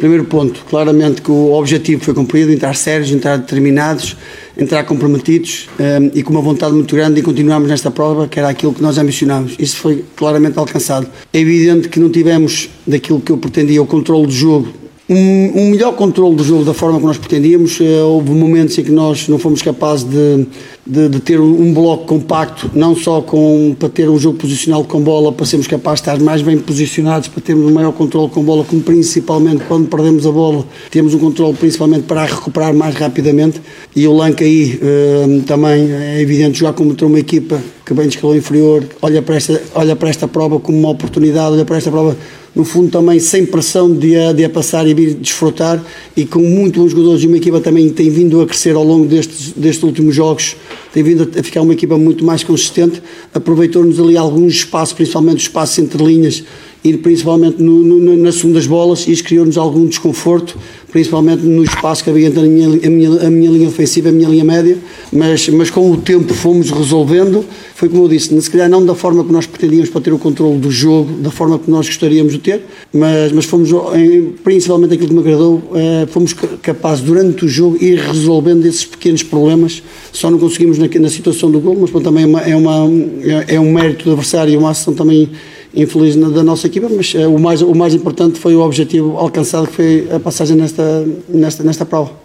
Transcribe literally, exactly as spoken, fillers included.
Primeiro ponto, claramente que o objetivo foi cumprido, entrar sérios, entrar determinados, entrar comprometidos um, e com uma vontade muito grande de continuarmos nesta prova, que era aquilo que nós ambicionámos. Isso foi claramente alcançado. É evidente que não tivemos, daquilo que eu pretendia, o controle do jogo, um, um melhor controle do jogo da forma que nós pretendíamos. Houve momentos em que nós não fomos capazes de, de, de ter um bloco compacto, não só com, para ter um jogo posicional com bola, para sermos capazes de estar mais bem posicionados, para termos um maior controle com bola, como principalmente quando perdemos a bola, temos um controle principalmente para recuperar mais rapidamente. E o Lanca aí uh, também é evidente jogar contra uma equipa que vem de escalão inferior, olha para esta, olha para esta prova como uma oportunidade, olha para esta prova no fundo também sem pressão de a, de a passar e vir desfrutar, e com muito bons jogadores, e uma equipa também tem vindo a crescer ao longo destes, destes últimos jogos, tem vindo a ficar uma equipa muito mais consistente. Aproveitou-nos ali alguns espaços, principalmente os espaços entre linhas, e principalmente no, no, nas segundas bolas, e isso criou-nos algum desconforto, principalmente no espaço que havia entre a minha, a minha, a minha linha defensiva e a minha linha média, mas, mas com o tempo fomos resolvendo. Foi como eu disse, se calhar não da forma que nós pretendíamos para ter o controle do jogo, da forma que nós gostaríamos de ter, mas, mas fomos, principalmente aquilo que me agradou, fomos capazes durante o jogo ir resolvendo esses pequenos problemas. Só não conseguimos na, na situação do gol, mas bom, também é, uma, é, uma, é um mérito do adversário e uma ação também infeliz da nossa equipa, mas o mais, o mais importante foi o objetivo alcançado, que foi a passagem nesta, nesta, nesta prova.